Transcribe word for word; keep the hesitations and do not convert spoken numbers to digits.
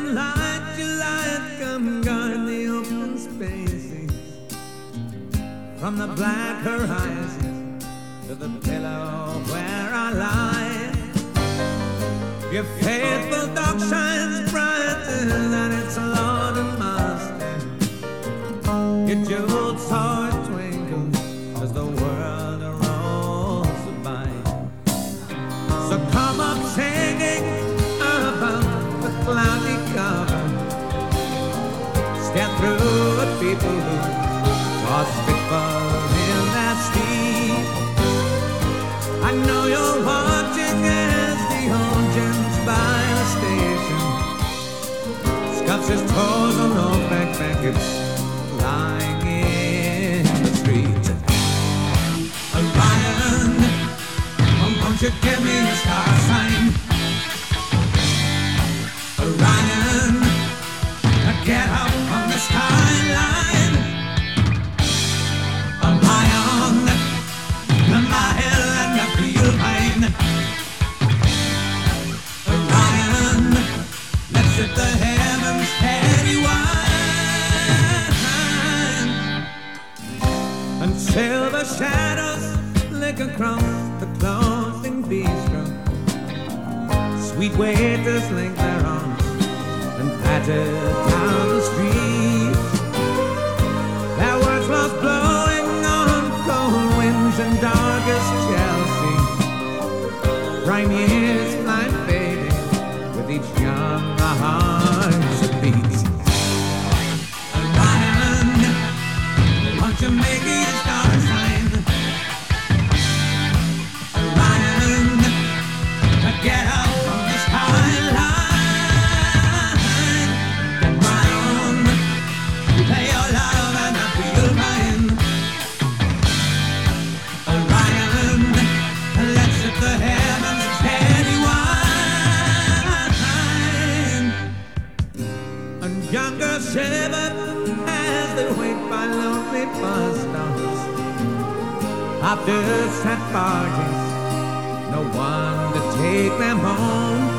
Lion, light your light, come guard the open spaces. From the black horizon to the pillow where I lie. Your faithful dog shines brighter than its Lord and Master. Your jeweled sword twinkles as the world rolls by. So come up singing above the cloudy cover. Step through a people who was fitful in their sleep. I know you're watching as the old gents by the station scuffs his toes on old back blankets lying in the street. Orion, oh, won't you give me a star sign? Orion, get up on the skyline. Orion, my hill and the field pine. Orion, let's set the heavens steady wide. And silver shadows lick across the closing bistro. Sweet waiters link their arms and patter down the street. Their words lost blowing on cold winds and darkest Chelsea. Prime years fly fading with each young heart that beats. Orion, won't you make me a star sign? Orion, get up from the skyline. Get right on, lay your love and I feel mine. Orion, let's set the heavens steady wide. And younger shiver as they wait by lonely bus stops. After sad parties, no one to take them home.